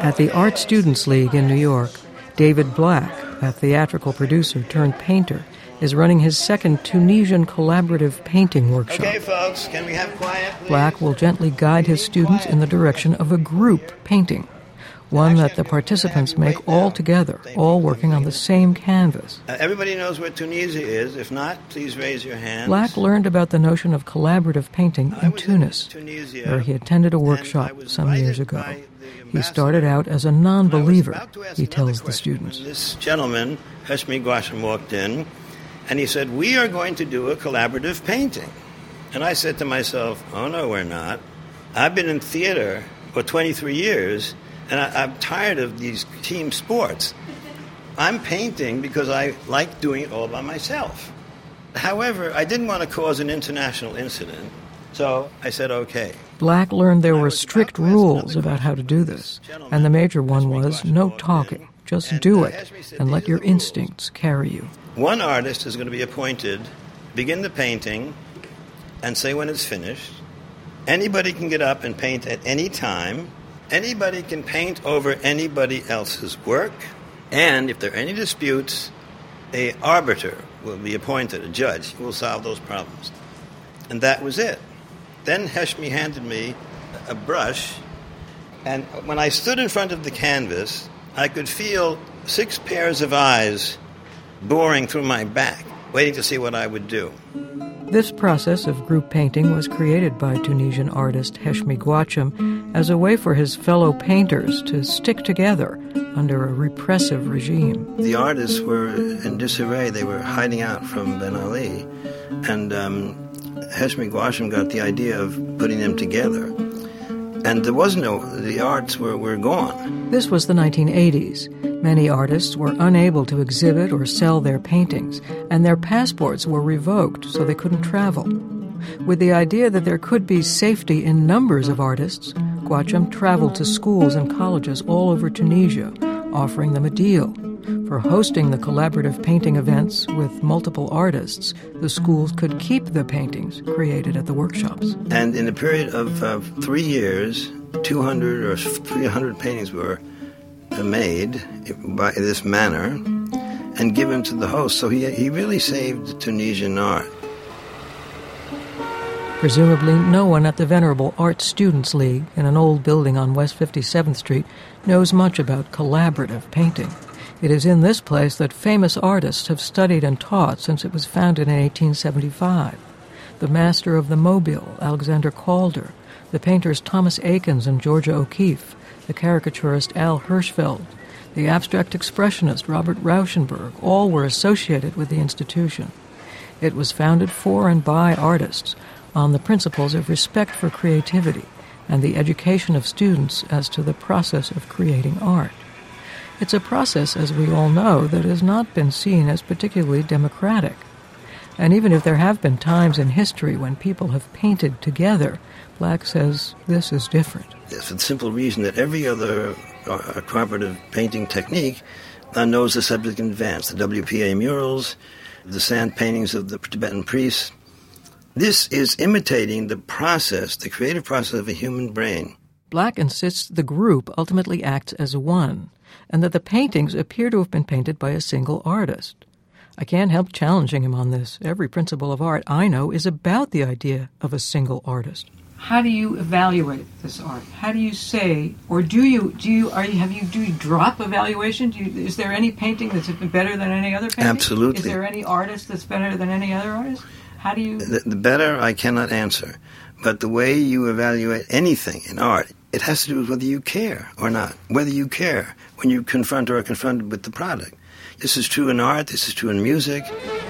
At the Art Students League in New York, David Black, a theatrical producer turned painter, is running his second Tunisian collaborative painting workshop. Okay, folks, can we have quiet, please? Black will gently guide his students in the direction of a group painting, one that the participants make all together, all working on the same canvas. Everybody knows where Tunisia is. If not, please raise your hands. Black learned about the notion of collaborative painting in Tunis, where he attended a workshop some years ago. He started out as a non-believer, he tells the students. This gentleman, Heshmi Gwasham, walked in, and he said, "We are going to do a collaborative painting." And I said to myself, "Oh, no, we're not. I've been in theater for 23 years, and I'm tired of these team sports. I'm painting because I like doing it all by myself." However, I didn't want to cause an international incident, so I said, okay. Black learned there were strict rules about how to do this, and the major one was no talking. Just do it, and let your instincts carry you. One artist is going to be appointed, begin the painting, and say when it's finished. Anybody can get up and paint at any time. Anybody can paint over anybody else's work. And if there are any disputes, an arbiter will be appointed, a judge, who will solve those problems. And that was it. Then Heshmi handed me a brush, and when I stood in front of the canvas, I could feel 6 pairs of eyes boring through my back, waiting to see what I would do. This process of group painting was created by Tunisian artist Heshmi Gwasham as a way for his fellow painters to stick together under a repressive regime. The artists were in disarray. They were hiding out from Ben Ali. And Heshmi Gwasham got the idea of putting them together. And there was the arts were gone. This was the 1980s. Many artists were unable to exhibit or sell their paintings, and their passports were revoked so they couldn't travel. With the idea that there could be safety in numbers of artists, Gwasham traveled to schools and colleges all over Tunisia, offering them a deal. For hosting the collaborative painting events with multiple artists, the schools could keep the paintings created at the workshops. And in a period of 3 years, 200 or 300 paintings were made by this manner and given to the host. So he really saved Tunisian art. Presumably, no one at the venerable Art Students League in an old building on West 57th Street knows much about collaborative painting. It is in this place that famous artists have studied and taught since it was founded in 1875. The master of the Mobile, Alexander Calder, the painters Thomas Eakins and Georgia O'Keeffe, the caricaturist Al Hirschfeld, the abstract expressionist Robert Rauschenberg, all were associated with the institution. It was founded for and by artists on the principles of respect for creativity and the education of students as to the process of creating art. It's a process, as we all know, that has not been seen as particularly democratic. And even if there have been times in history when people have painted together, Black says this is different. Yes, for the simple reason that every other cooperative painting technique knows the subject in advance. The WPA murals, the sand paintings of the Tibetan priests. This is imitating the process, the creative process of a human brain. Black insists the group ultimately acts as one, and that the paintings appear to have been painted by a single artist. I can't help challenging him on this. Every principle of art I know is about the idea of a single artist. How do you evaluate this art? How do you say, or do you drop evaluation? Is there any painting that's better than any other painting? Absolutely. Is there any artist that's better than any other artist? How do you... The better I cannot answer. But the way you evaluate anything in art, it has to do with whether you care or not. Whether you care when you confront or are confronted with the product. This is true in art. This is true in music.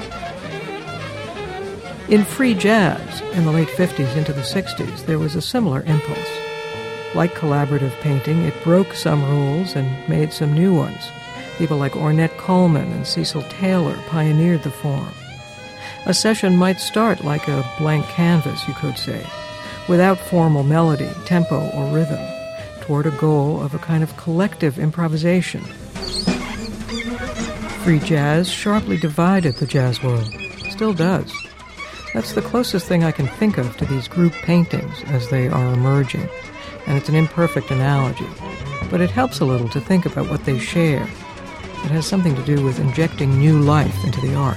In free jazz, in the late 50s into the 60s, there was a similar impulse. Like collaborative painting, it broke some rules and made some new ones. People like Ornette Coleman and Cecil Taylor pioneered the form. A session might start like a blank canvas, you could say, without formal melody, tempo, or rhythm, toward a goal of a kind of collective improvisation. Free jazz sharply divided the jazz world, still does. That's the closest thing I can think of to these group paintings as they are emerging, and it's an imperfect analogy. but it helps a little to think about what they share. It has something to do with injecting new life into the art.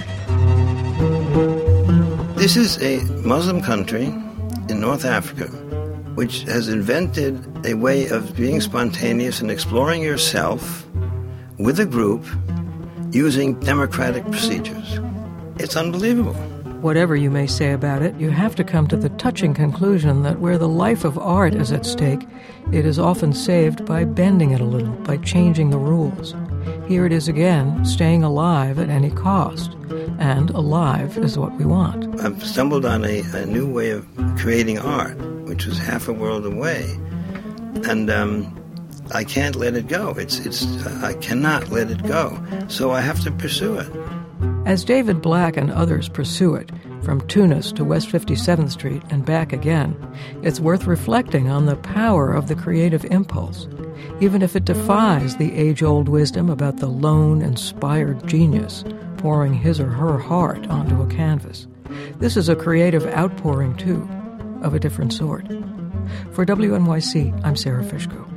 This is a Muslim country in North Africa which has invented a way of being spontaneous and exploring yourself with a group using democratic procedures. It's unbelievable. Whatever you may say about it, you have to come to the touching conclusion that where the life of art is at stake, it is often saved by bending it a little, by changing the rules. Here it is again, staying alive at any cost. And alive is what we want. I've stumbled on a new way of creating art, which was half a world away. And I can't let it go. I cannot let it go. So I have to pursue it. As David Black and others pursue it, from Tunis to West 57th Street and back again, it's worth reflecting on the power of the creative impulse, even if it defies the age-old wisdom about the lone, inspired genius pouring his or her heart onto a canvas. This is a creative outpouring, too, of a different sort. For WNYC, I'm Sarah Fishko.